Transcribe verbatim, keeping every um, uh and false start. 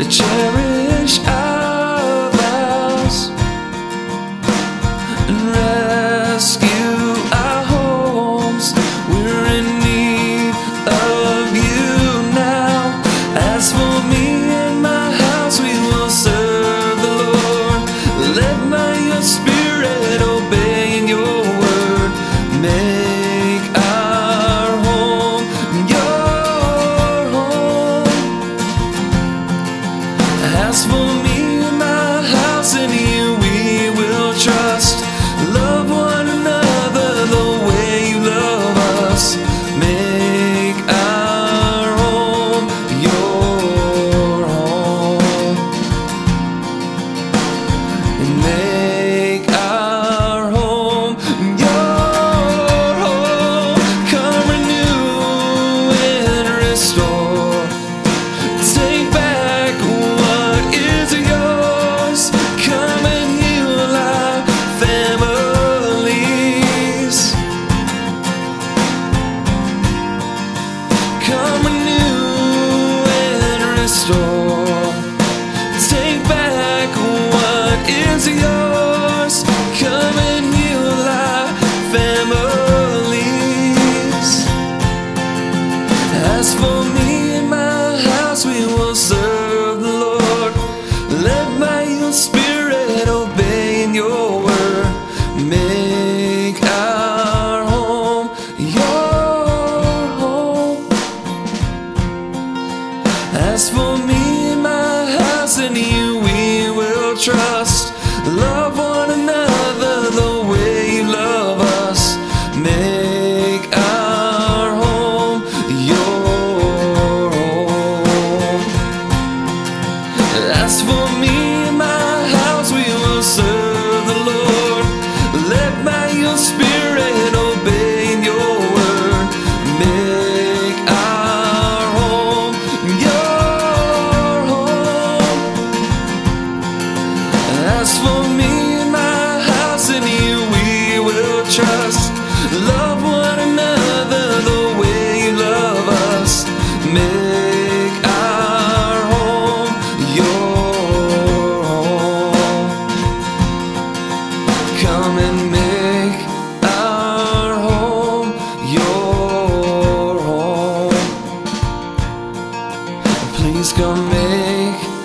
cherish our vows and rescue our homes. We're in need of you now. As for me and my house, we will serve the Lord. Let my your spirit obey in your word. Make our home your home. As for me and my house, in you we will trust. Love one another the way you love us. Make our home your home. Make our home your home. Come renew and restore. Take back what is yours. Come and heal our families. Come renew and restore. Take back what is yours. Come and heal our families. As for me and my house, we will serve the Lord. Let my your spirit obey in your word. Make our home your home. As for me and my house, in you we will trust. Love one another the way you love us. Make our home your home. As for me and my house, we will serve the Lord. Let my your spirit obey in your word. Make our home your home. As for me and my house, in you we will trust. Love one another the way you love us. Make our home your home. Come and make our home your home. Please come make